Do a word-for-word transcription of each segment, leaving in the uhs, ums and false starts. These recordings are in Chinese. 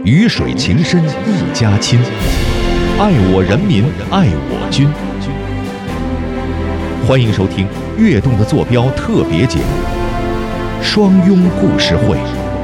鱼水情深一家亲，爱我人民爱我军。欢迎收听《跃动的坐标》特别节目《双拥故事会》。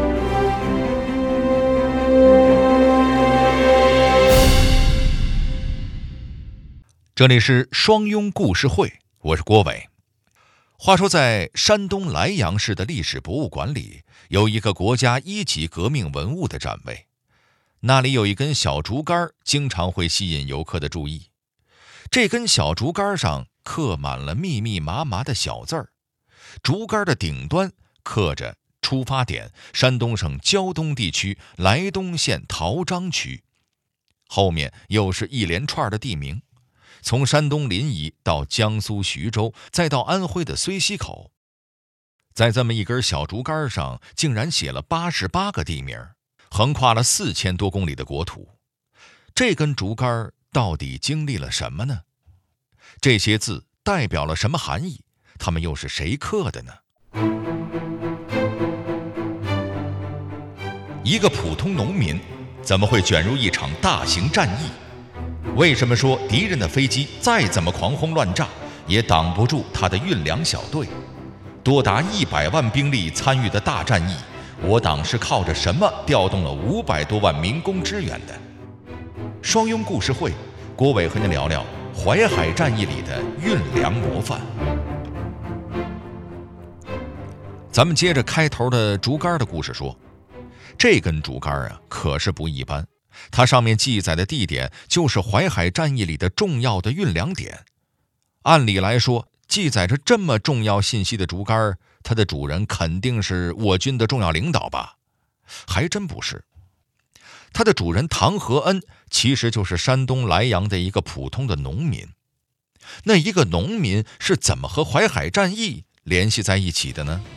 这里是双拥故事会，我是郭伟。话说在山东莱阳市的历史博物馆里，有一个国家一级革命文物的展位，那里有一根小竹竿，经常会吸引游客的注意。这根小竹竿上刻满了密密麻麻的小字儿，竹竿的顶端刻着出发点山东省胶东地区莱东县陶章区，后面又是一连串的地名，从山东临沂到江苏徐州，再到安徽的睢溪口。在这么一根小竹竿上竟然写了八十八个地名，横跨了四千多公里的国土。这根竹竿到底经历了什么呢？这些字代表了什么含义？它们又是谁刻的呢？一个普通农民怎么会卷入一场大型战役？为什么说敌人的飞机再怎么狂轰乱炸，也挡不住他的运粮小队？多达一百万兵力参与的大战役，我党是靠着什么调动了五百多万民工支援的？双拥故事会，郭伟和您聊聊淮海战役里的运粮模范。咱们接着开头的竹竿的故事说，这根竹竿啊，可是不一般。它上面记载的地点就是淮海战役里的重要的运粮点。按理来说，记载着这么重要信息的竹竿，它的主人肯定是我军的重要领导吧？还真不是。它的主人唐和恩其实就是山东莱阳的一个普通的农民。那一个农民是怎么和淮海战役联系在一起的呢？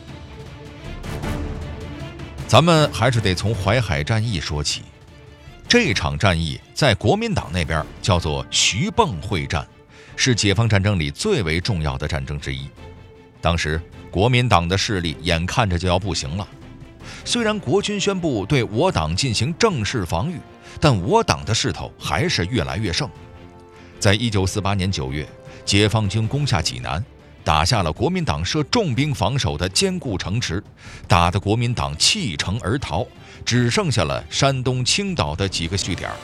咱们还是得从淮海战役说起。这场战役在国民党那边叫做徐蚌会战，是解放战争里最为重要的战争之一。当时国民党的势力眼看着就要不行了，虽然国军宣布对我党进行正式防御，但我党的势头还是越来越盛。在一九四八年九月，解放军攻下济南，打下了国民党设重兵防守的坚固城池，打得国民党弃城而逃，只剩下了山东青岛的几个据点。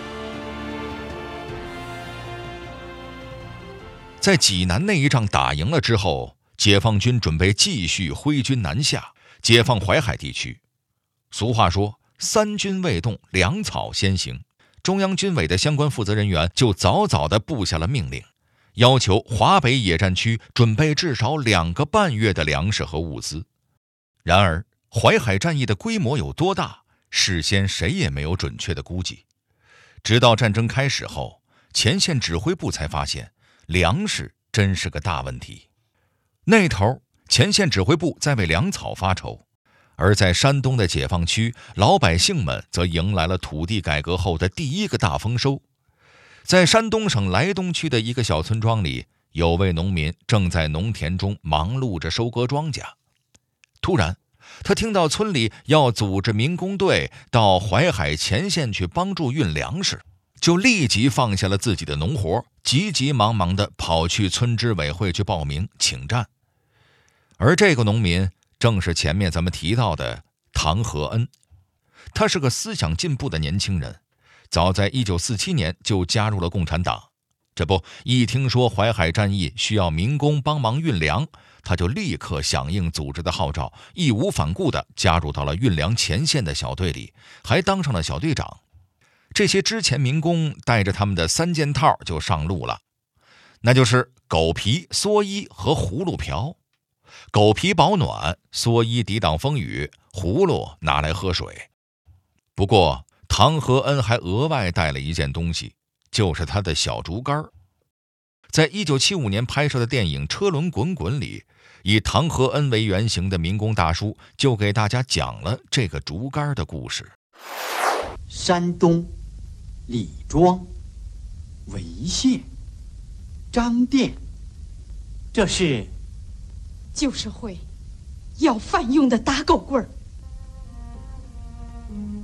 在济南那一仗打赢了之后，解放军准备继续挥军南下，解放淮海地区。俗话说，三军未动，粮草先行。中央军委的相关负责人员就早早地布下了命令，要求华北野战区准备至少两个半月的粮食和物资。然而淮海战役的规模有多大，事先谁也没有准确的估计。直到战争开始后，前线指挥部才发现粮食真是个大问题。那头前线指挥部在为粮草发愁，而在山东的解放区，老百姓们则迎来了土地改革后的第一个大丰收。在山东省莱东区的一个小村庄里，有位农民正在农田中忙碌着收割庄稼。突然他听到村里要组织民工队到淮海前线去帮助运粮食，就立即放下了自己的农活，急急忙忙地跑去村支委会去报名请战。而这个农民正是前面咱们提到的唐和恩。他是个思想进步的年轻人，早在一九四七年就加入了共产党。这不，一听说淮海战役需要民工帮忙运粮，他就立刻响应组织的号召，义无反顾地加入到了运粮前线的小队里，还当上了小队长。这些之前民工带着他们的三件套就上路了，那就是狗皮、蓑衣和葫芦瓢。狗皮保暖，蓑衣抵挡风雨，葫芦拿来喝水。不过唐和恩还额外带了一件东西，就是他的小竹竿。在一九七五年拍摄的电影《车轮滚滚》里，以唐和恩为原型的民工大叔就给大家讲了这个竹竿的故事。 山东李庄、潍县、张店，这是就是会要饭用的打狗棍儿。 我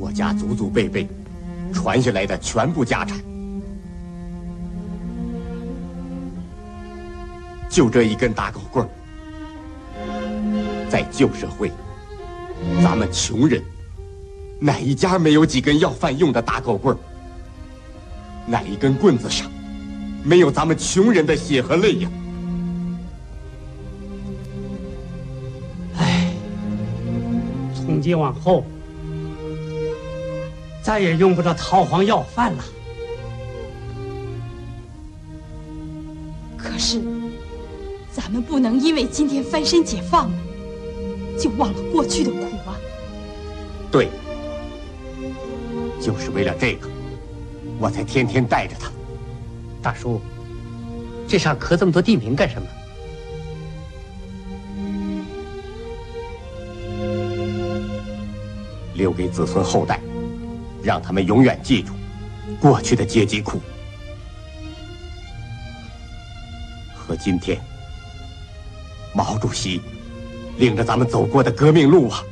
我家祖祖辈辈传下来的全部家产，就这一根大狗棍儿。在旧社会，咱们穷人哪一家没有几根要饭用的大狗棍儿？哪一根棍子上没有咱们穷人的血和泪呀？ 唉，从今往后，再也用不着逃荒要饭了。 可是，咱们不能因为今天翻身解放了，就忘了过去的苦啊！ 对，就是为了这个，我才天天带着他。 大叔，这上刻这么多地名干什么？ 留给子孙后代，让他们永远记住过去的阶级苦和今天毛主席领着咱们走过的革命路啊！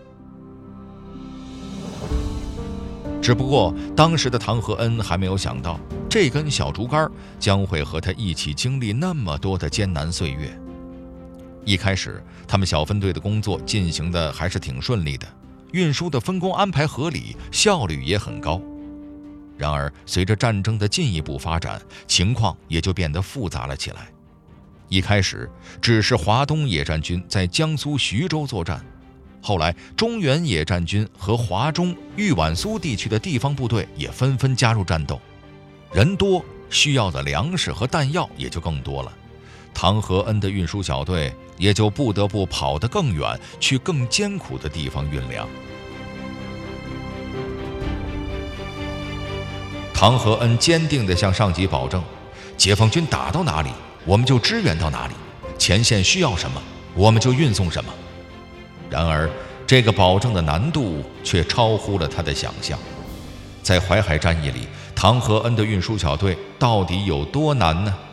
只不过当时的唐和恩还没有想到，这根小竹竿将会和他一起经历那么多的艰难岁月。一开始，他们小分队的工作进行的还是挺顺利的，运输的分工安排合理，效率也很高。然而，随着战争的进一步发展，情况也就变得复杂了起来。一开始，只是华东野战军在江苏徐州作战，后来中原野战军和华中、豫皖苏地区的地方部队也纷纷加入战斗，人多，需要的粮食和弹药也就更多了。唐和恩的运输小队也就不得不跑得更远，去更艰苦的地方运粮。唐和恩坚定地向上级保证，解放军打到哪里，我们就支援到哪里，前线需要什么，我们就运送什么。然而，这个保证的难度却超乎了他的想象。在淮海战役里，唐和恩的运输小队到底有多难呢？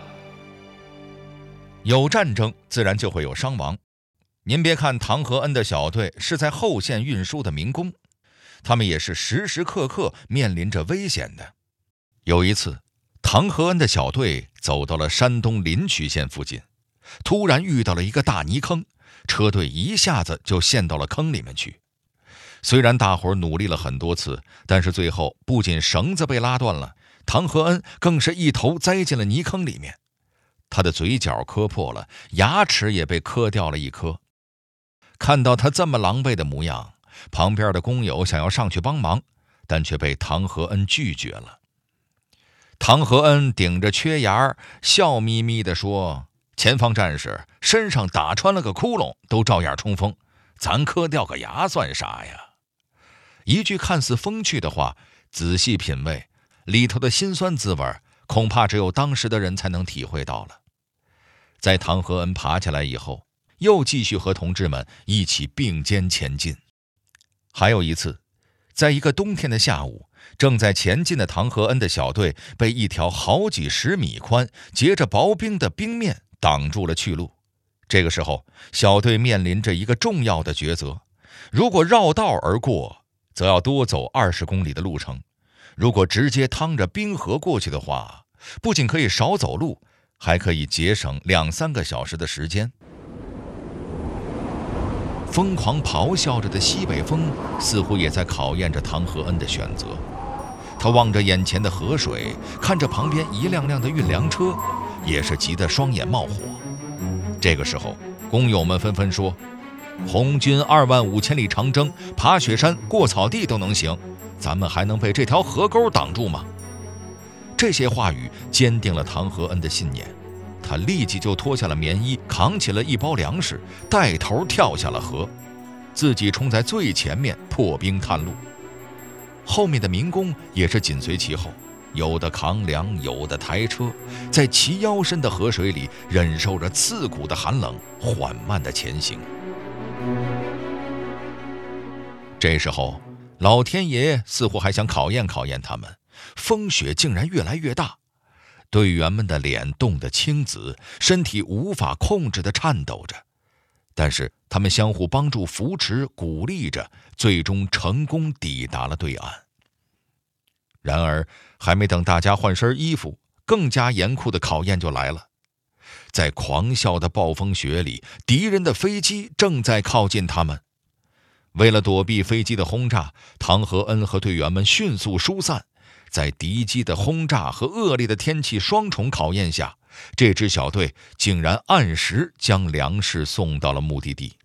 有战争，自然就会有伤亡。您别看唐和恩的小队是在后线运输的民工，他们也是时时刻刻面临着危险的。有一次，唐和恩的小队走到了山东临朐县附近，突然遇到了一个大泥坑，车队一下子就陷到了坑里面去。虽然大伙儿努力了很多次，但是最后不仅绳子被拉断了，唐和恩更是一头栽进了泥坑里面。他的嘴角磕破了，牙齿也被磕掉了一颗。看到他这么狼狈的模样，旁边的工友想要上去帮忙，但却被唐和恩拒绝了。唐和恩顶着缺牙，笑眯眯地说：“前方战士身上打穿了个窟窿，都照样冲锋，咱磕掉个牙算啥呀？”一句看似风趣的话，仔细品味，里头的辛酸滋味，恐怕只有当时的人才能体会到了。在唐和恩爬起来以后，又继续和同志们一起并肩前进。还有一次，在一个冬天的下午，正在前进的唐和恩的小队被一条好几十米宽、结着薄冰的冰面挡住了去路。这个时候，小队面临着一个重要的抉择：如果绕道而过，则要多走二十公里的路程；如果直接趟着冰河过去的话，不仅可以少走路，还可以节省两三个小时的时间。疯狂咆哮着的西北风似乎也在考验着唐和恩的选择。他望着眼前的河水，看着旁边一辆辆的运粮车，也是急得双眼冒火。这个时候，工友们纷纷说：“红军二万五千里长征，爬雪山、过草地都能行，咱们还能被这条河沟挡住吗？”这些话语坚定了唐和恩的信念，他立即就脱下了棉衣，扛起了一包粮食，带头跳下了河，自己冲在最前面破冰探路。后面的民工也是紧随其后，有的扛粮，有的抬车，在齐腰深的河水里忍受着刺骨的寒冷，缓慢的前行。这时候，老天爷似乎还想考验考验他们，风雪竟然越来越大，队员们的脸冻得青紫，身体无法控制地颤抖着。但是他们相互帮助、扶持、鼓励着，最终成功抵达了对岸。然而，还没等大家换身衣服，更加严酷的考验就来了。在狂啸的暴风雪里，敌人的飞机正在靠近他们。为了躲避飞机的轰炸，唐和恩和队员们迅速疏散。在敌机的轰炸和恶劣的天气双重考验下，这支小队竟然按时将粮食送到了目的地。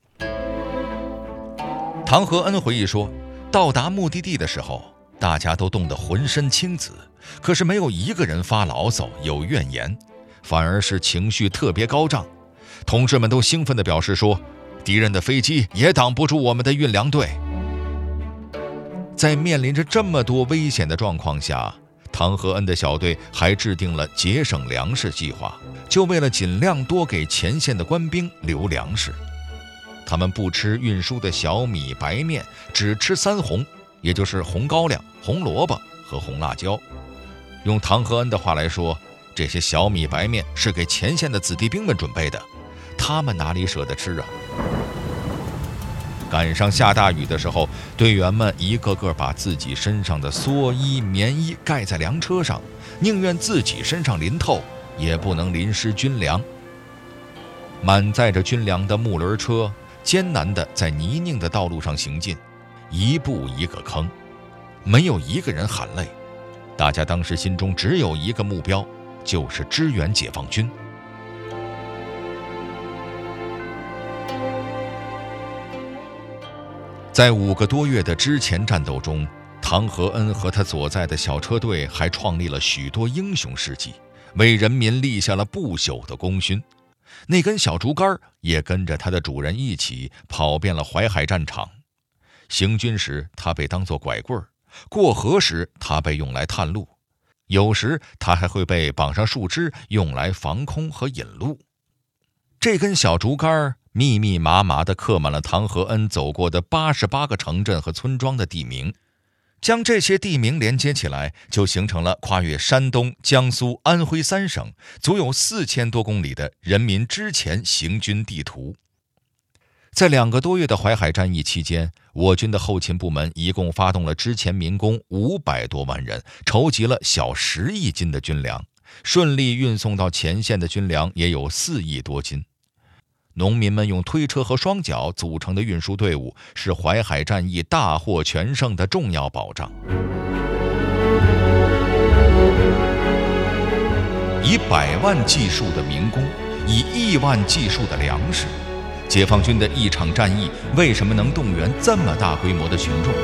唐和恩回忆说，到达目的地的时候，大家都冻得浑身青紫，可是没有一个人发牢骚有怨言，反而是情绪特别高涨。同志们都兴奋地表示说，敌人的飞机也挡不住我们的运粮队。在面临着这么多危险的状况下，唐和恩的小队还制定了节省粮食计划，就为了尽量多给前线的官兵留粮食。他们不吃运输的小米白面，只吃三红，也就是红高粱、红萝卜和红辣椒。用唐和恩的话来说，这些小米白面是给前线的子弟兵们准备的，他们哪里舍得吃啊？赶上下大雨的时候，队员们一个个把自己身上的蓑衣、棉衣盖在粮车上，宁愿自己身上淋透，也不能淋湿军粮。满载着军粮的木轮车艰难地在泥泞的道路上行进，一步一个坑，没有一个人喊累。大家当时心中只有一个目标，就是支援解放军。在五个多月的之前战斗中，唐和恩和他所在的小车队还创立了许多英雄事迹，为人民立下了不朽的功勋。那根小竹竿也跟着他的主人一起跑遍了淮海战场。行军时，他被当作拐棍儿；过河时，他被用来探路；有时，他还会被绑上树枝，用来防空和引路。这根小竹竿密密麻麻地刻满了唐和恩走过的八十八个城镇和村庄的地名，将这些地名连接起来，就形成了跨越山东、江苏、安徽三省，足有四千多公里的人民之前行军地图。在两个多月的淮海战役期间，我军的后勤部门一共发动了之前民工五百多万人，筹集了小十亿斤的军粮，顺利运送到前线的军粮也有四亿多斤。农民们用推车和双脚组成的运输队伍，是淮海战役大获全胜的重要保障。以百万计数的民工，以亿万计数的粮食，解放军的一场战役为什么能动员这么大规模的群众？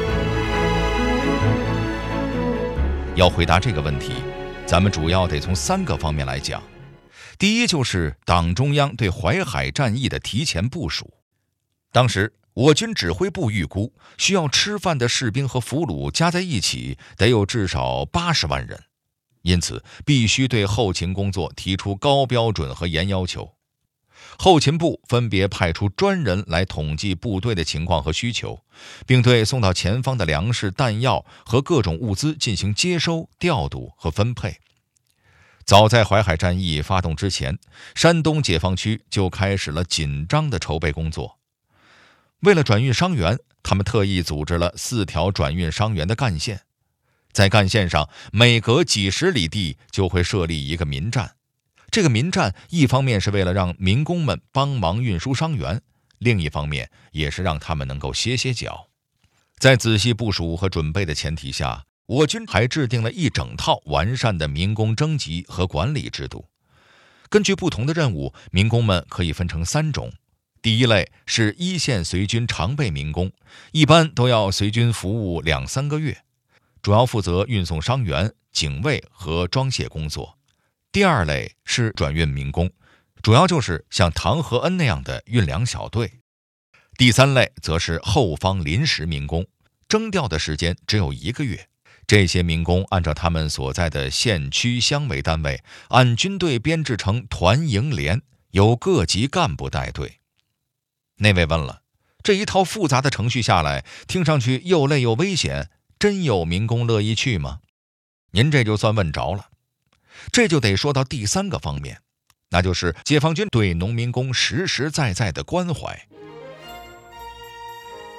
要回答这个问题，咱们主要得从三个方面来讲。第一，就是党中央对淮海战役的提前部署。当时我军指挥部预估，需要吃饭的士兵和俘虏加在一起得有至少八十万人，因此必须对后勤工作提出高标准和严要求。后勤部分别派出专人来统计部队的情况和需求，并对送到前方的粮食、弹药和各种物资进行接收、调度和分配。早在淮海战役发动之前，山东解放区就开始了紧张的筹备工作。为了转运伤员，他们特意组织了四条转运伤员的干线，在干线上每隔几十里地就会设立一个民站。这个民站一方面是为了让民工们帮忙运输伤员，另一方面也是让他们能够歇歇脚。在仔细部署和准备的前提下，我军还制定了一整套完善的民工征集和管理制度。根据不同的任务，民工们可以分成三种。第一类是一线随军常备民工，一般都要随军服务两三个月，主要负责运送伤员、警卫和装卸工作。第二类是转运民工，主要就是像唐和恩那样的运粮小队。第三类则是后方临时民工，征调的时间只有一个月。这些民工按照他们所在的县区乡为单位，按军队编制成团营连，由各级干部带队。那位问了，这一套复杂的程序下来，听上去又累又危险，真有民工乐意去吗？您这就算问着了。这就得说到第三个方面，那就是解放军对农民工实实在在的关怀。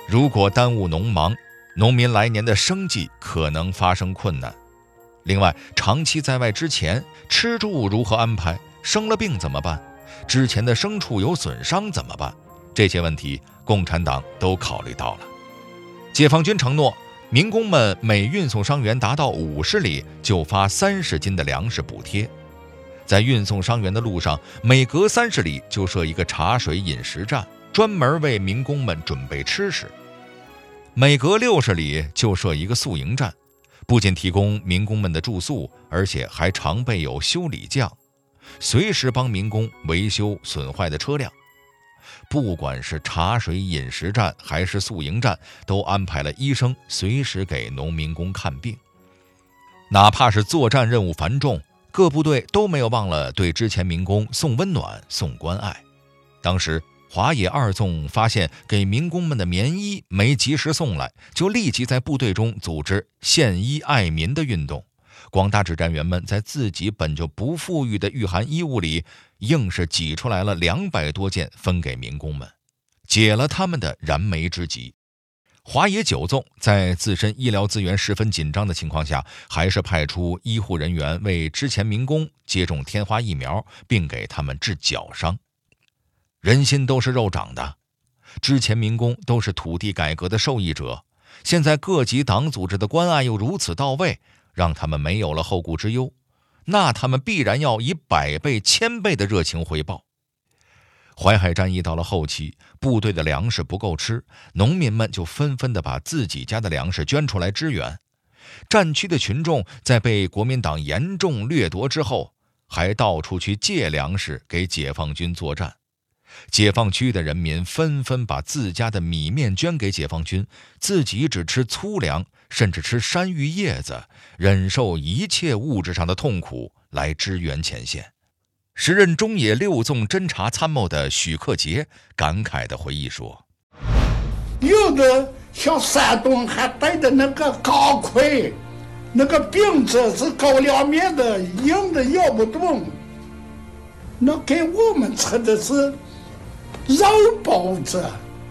如果耽误农忙，农民来年的生计可能发生困难。另外，长期在外之前，吃住如何安排？生了病怎么办？之前的牲畜有损伤怎么办？这些问题，共产党都考虑到了。解放军承诺，民工们每运送伤员达到五十里，就发三十斤的粮食补贴。在运送伤员的路上，每隔三十里就设一个茶水饮食站，专门为民工们准备吃食。每隔六十里就设一个宿营站，不仅提供民工们的住宿，而且还常备有修理匠，随时帮民工维修损坏的车辆。不管是茶水饮食站还是宿营站，都安排了医生随时给农民工看病。哪怕是作战任务繁重，各部队都没有忘了对之前民工送温暖、送关爱。当时华野二纵发现给民工们的棉衣没及时送来，就立即在部队中组织献衣爱民的运动。广大指战员们在自己本就不富裕的御寒衣物里，硬是挤出来了两百多件分给民工们，解了他们的燃眉之急。华野九纵在自身医疗资源十分紧张的情况下，还是派出医护人员为之前民工接种天花疫苗，并给他们治脚伤。人心都是肉长的，之前民工都是土地改革的受益者，现在各级党组织的关爱又如此到位，让他们没有了后顾之忧，那他们必然要以百倍千倍的热情回报。淮海战役到了后期，部队的粮食不够吃，农民们就纷纷地把自己家的粮食捐出来支援。战区的群众在被国民党严重掠夺之后，还到处去借粮食给解放军作战。解放区的人民纷纷把自家的米面捐给解放军，自己只吃粗粮，甚至吃山芋叶子，忍受一切物质上的痛苦来支援前线。时任中野六纵侦察参谋的许克杰感慨地回忆说， 有的像山东还带的那个钢盔，那个饼子是高粱面的，硬的咬不动，那给我们吃的是肉包子。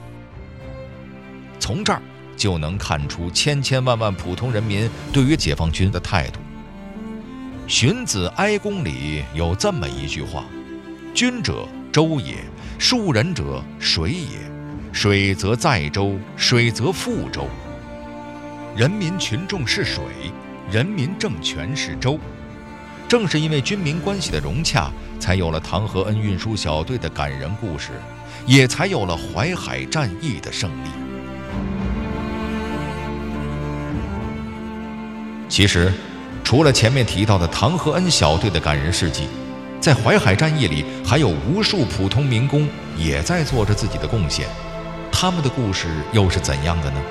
从这儿就能看出千千万万普通人民对于解放军的态度。荀子《哀公》里有这么一句话：君者舟也，庶人者水也，水则载舟，水则覆舟。人民群众是水，人民政权是舟。正是因为军民关系的融洽，才有了唐河恩运输小队的感人故事，也才有了淮海战役的胜利。其实除了前面提到的唐河恩小队的感人事迹，在淮海战役里还有无数普通民工也在做着自己的贡献，他们的故事又是怎样的呢？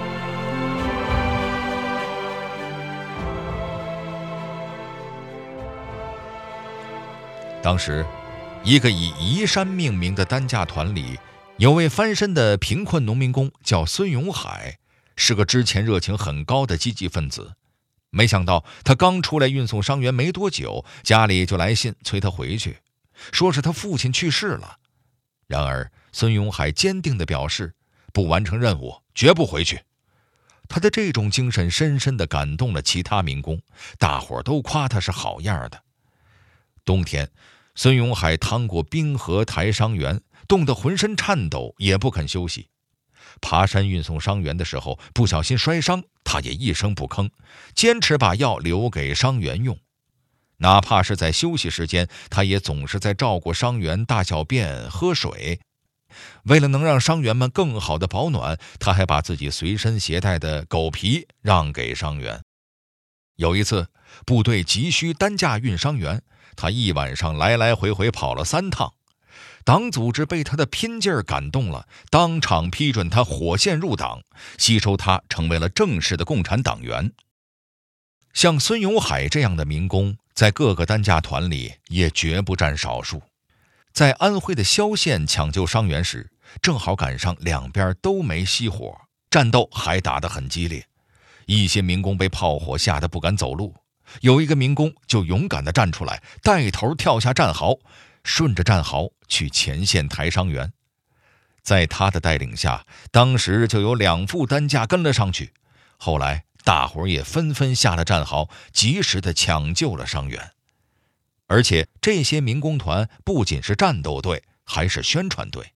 当时一个以宜山命名的担架团里，有位翻身的贫困农民工叫孙永海，是个之前热情很高的积极分子。没想到他刚出来运送伤员没多久，家里就来信催他回去，说是他父亲去世了。然而孙永海坚定地表示，不完成任务绝不回去。他的这种精神深深地感动了其他民工，大伙儿都夸他是好样的。冬天，孙永海趟过冰河抬伤员，冻得浑身颤抖，也不肯休息。爬山运送伤员的时候，不小心摔伤，他也一声不吭，坚持把药留给伤员用。哪怕是在休息时间，他也总是在照顾伤员大小便、喝水。为了能让伤员们更好的保暖，他还把自己随身携带的狗皮让给伤员。有一次，部队急需担架运伤员，他一晚上来来回回跑了三趟。党组织被他的拼劲儿感动了，当场批准他火线入党，吸收他成为了正式的共产党员。像孙永海这样的民工，在各个担架团里也绝不占少数。在安徽的萧县抢救伤员时，正好赶上两边都没熄火，战斗还打得很激烈。一些民工被炮火吓得不敢走路，有一个民工就勇敢地站出来，带头跳下战壕，顺着战壕去前线抬伤员。 在他的带领下，当时就有两副担架跟了上去。后来大伙儿也纷纷下了战壕，及时地抢救了伤员。而且这些民工团不仅是战斗队，还是宣传队。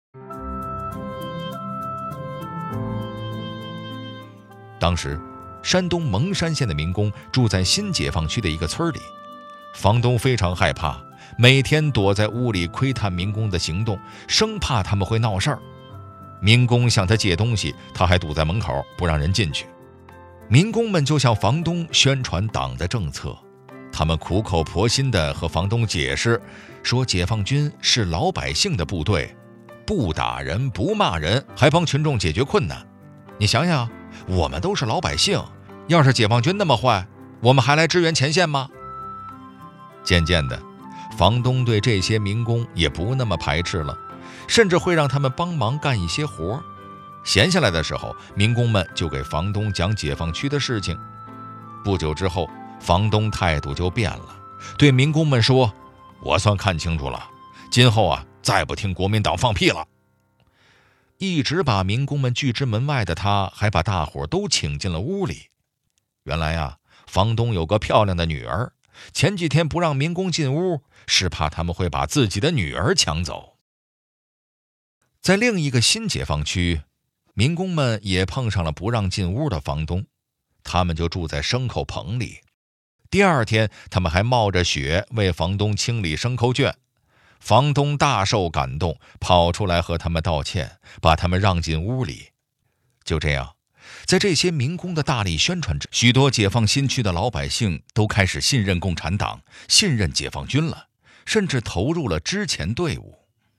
当时山东蒙山县的民工住在新解放区的一个村里，房东非常害怕，每天躲在屋里窥探民工的行动，生怕他们会闹事儿。民工向他借东西，他还堵在门口不让人进去。民工们就向房东宣传党的政策，他们苦口婆心地和房东解释，说解放军是老百姓的部队，不打人不骂人，还帮群众解决困难。你想想，我们都是老百姓，要是解放军那么坏，我们还来支援前线吗？渐渐的，房东对这些民工也不那么排斥了，甚至会让他们帮忙干一些活。闲下来的时候，民工们就给房东讲解放区的事情。不久之后，房东态度就变了，对民工们说：“我算看清楚了，今后啊，再不听国民党放屁了。”一直把民工们拒之门外的他，还把大伙都请进了屋里。原来啊，房东有个漂亮的女儿，前几天不让民工进屋，是怕他们会把自己的女儿抢走。在另一个新解放区，民工们也碰上了不让进屋的房东，他们就住在牲口棚里。第二天，他们还冒着雪为房东清理牲口圈。房东大受感动，跑出来和他们道歉，把他们让进屋里。就这样，在这些民工的大力宣传之下，许多解放新区的老百姓都开始信任共产党，信任解放军了，甚至投入了支前队伍。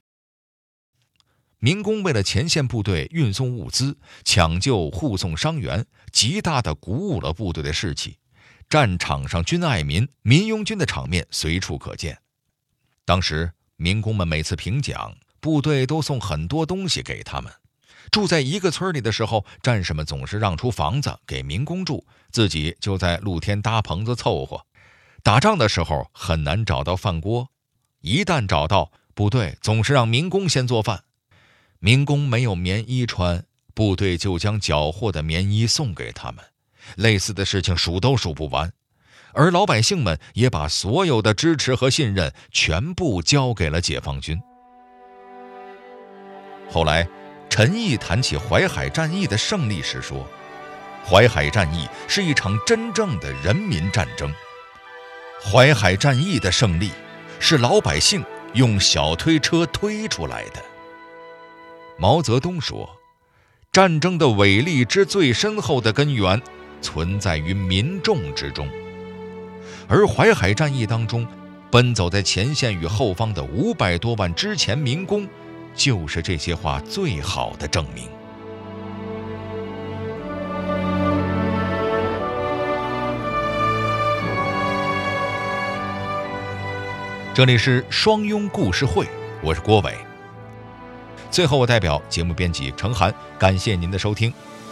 民工为了前线部队运送物资、抢救护送伤员，极大地鼓舞了部队的士气。战场上军爱民、民拥军的场面随处可见。当时民工们每次评奖，部队都送很多东西给他们。住在一个村里的时候，战士们总是让出房子给民工住，自己就在露天搭棚子凑合。打仗的时候很难找到饭锅，一旦找到，部队总是让民工先做饭。民工没有棉衣穿，部队就将缴获的棉衣送给他们。类似的事情数都数不完，而老百姓们也把所有的支持和信任全部交给了解放军。后来陈毅谈起淮海战役的胜利时说，淮海战役是一场真正的人民战争。淮海战役的胜利是老百姓用小推车推出来的。毛泽东说，战争的伟力之最深厚的根源存在于民众之中。而淮海战役当中，奔走在前线与后方的五百多万之前民工，就是这些话最好的证明。这里是双庸故事会，我是郭伟。最后，我代表节目编辑程涵，感谢您的收听，